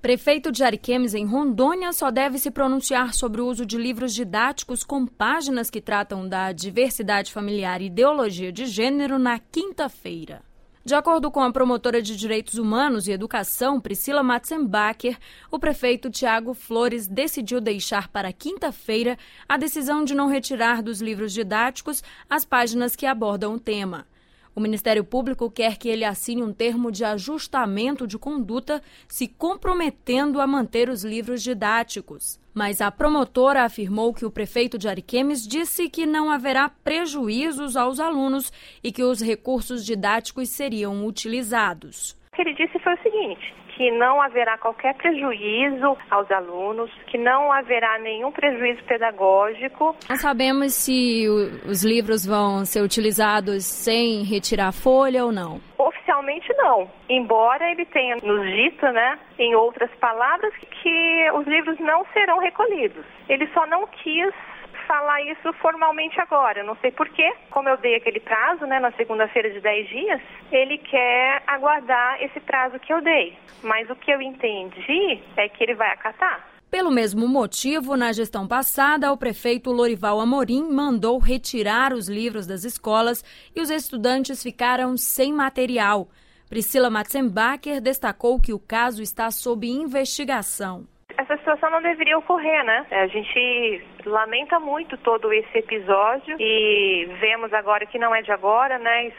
Prefeito de Ariquemes, em Rondônia, só deve se pronunciar sobre o uso de livros didáticos com páginas que tratam da diversidade familiar e ideologia de gênero na quinta-feira. De acordo com a promotora de Direitos Humanos e Educação, Priscila Matzenbacher, o prefeito Tiago Flores decidiu deixar para quinta-feira a decisão de não retirar dos livros didáticos as páginas que abordam o tema. O Ministério Público quer que ele assine um termo de ajustamento de conduta, se comprometendo a manter os livros didáticos. Mas a promotora afirmou que o prefeito de Ariquemes disse que não haverá prejuízos aos alunos e que os recursos didáticos seriam utilizados. O que ele disse foi o seguinte, que não haverá qualquer prejuízo aos alunos, que não haverá nenhum prejuízo pedagógico. Não sabemos se os livros vão ser utilizados sem retirar a folha ou não. Oficialmente não, embora ele tenha nos dito, em outras palavras, que os livros não serão recolhidos. Ele só não quis falar isso formalmente agora, não sei porquê. Como eu dei aquele prazo, na segunda-feira de 10 dias, ele quer aguardar esse prazo que eu dei. Mas o que eu entendi é que ele vai acatar. Pelo mesmo motivo, na gestão passada, o prefeito Lorival Amorim mandou retirar os livros das escolas e os estudantes ficaram sem material. Priscila Matzenbacher destacou que o caso está sob investigação. Essa situação não deveria ocorrer, A gente lamenta muito todo esse episódio e vemos agora que não é de agora,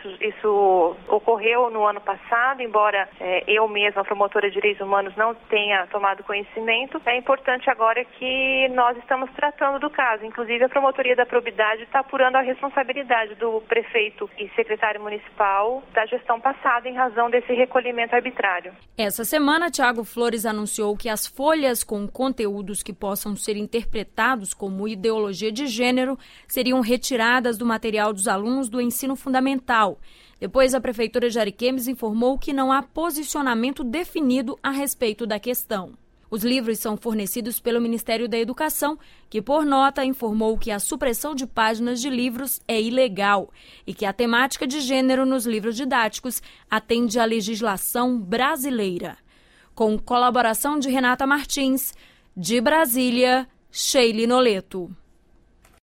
Isso ocorreu no ano passado, embora eu mesma, a promotora de direitos humanos, não tenha tomado conhecimento. É importante agora que nós estamos tratando do caso. Inclusive, a Promotoria da Probidade está apurando a responsabilidade do prefeito e secretário municipal da gestão passada em razão desse recolhimento arbitrário. Essa semana, Tiago Flores anunciou que as folhas com conteúdos que possam ser interpretados como ideologia de gênero seriam retiradas do material dos alunos do ensino fundamental. Depois, a Prefeitura de Ariquemes informou que não há posicionamento definido a respeito da questão. Os livros são fornecidos pelo Ministério da Educação, que, por nota, informou que a supressão de páginas de livros é ilegal e que a temática de gênero nos livros didáticos atende à legislação brasileira. Com colaboração de Renata Martins, de Brasília, Sheili Noleto.